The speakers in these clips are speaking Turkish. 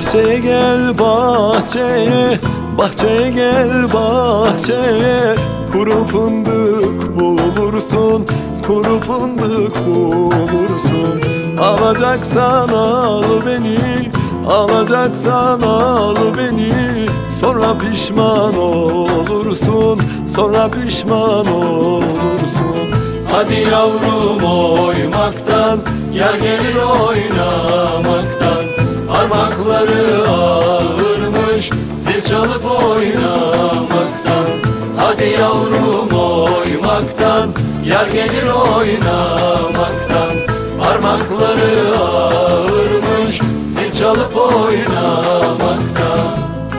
Bahçeye gel bahçeye, bahçeye gel bahçeye. Kuru fındık bulursun, kuru fındık bulursun. Alacaksan al beni, alacaksan al beni. Sonra pişman olursun, sonra pişman olursun. Hadi yavrum oymaktan, yar gelir oynamaktan. Parmakları ağırmış zil çalıp oynamaktan. Hadi yavrum oymaktan, yar gelir oynamaktan. Parmakları ağırmış zil çalıp oynamaktan.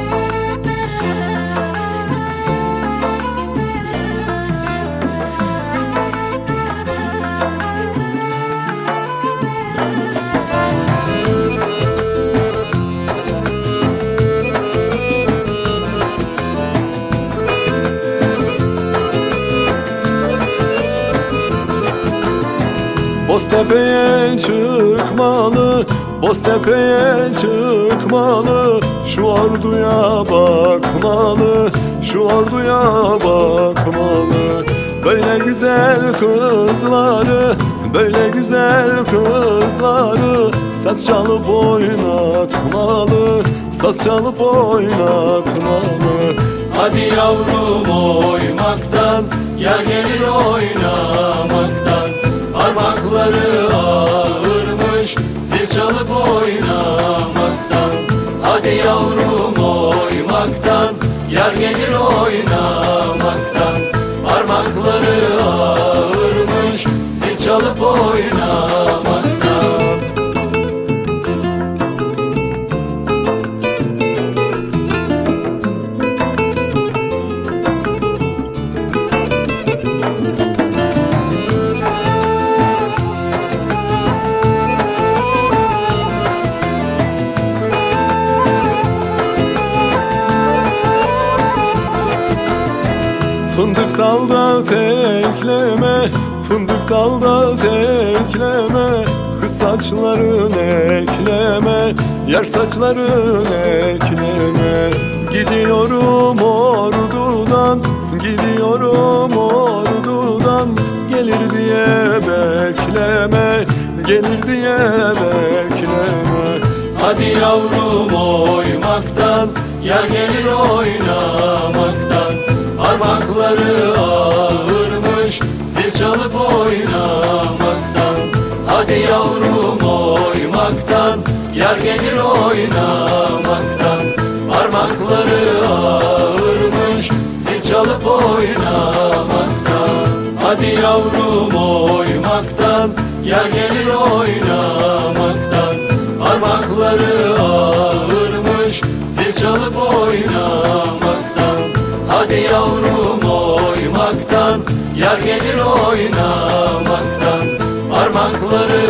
Boztepe'ye çıkmalı, Boztepe'ye çıkmalı. Şu orduya bakmalı, şu orduya bakmalı. Böyle güzel kızları, böyle güzel kızları saz çalıp oynatmalı, saz çalıp oynatmalı. Hadi yavrum oymaktan, yar gelir oynamaktan. Parmakları ağırmış zil çalıp oynamaktan. Hadi yavrum oymaktan, yar gelir oynamaktan. Parmakları ağırmış zil çalıp oynamaktan. Fındık dalda tekleme, fındık dalda tekleme. Kız saçların ekleme, yar saçların ekleme. Gidiyorum ordudan, gidiyorum ordudan. Gelir diye bekleme, gelir diye bekleme. Hadi yavrum oymaktan, yar gelir oynamaktan. Parmakları ağırmış zil çalıp oynamaktan. Hadi yavrum oymaktan, yar gelir oynamaktan. Parmakları ağırmış zil çalıp oynamaktan. Hadi yavrum oymaktan, yar gelir oynamaktan. Parmakları ağırmış zil çalıp oynamaktan. Hadi yavrum oymaktan, yar gelir oynamaktan. Parmakları